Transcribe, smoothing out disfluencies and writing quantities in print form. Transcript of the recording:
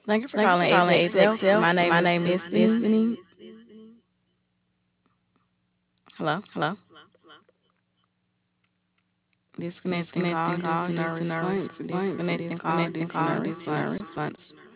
Thank you for Thank you for calling calling Apex Apex Health. Health. My name My is name is Destiny. Destiny. Hello. Disconnecting call Disconnecting due call to due no to no response. response. Disconnecting call due Disconnecting to no call due to no response. response.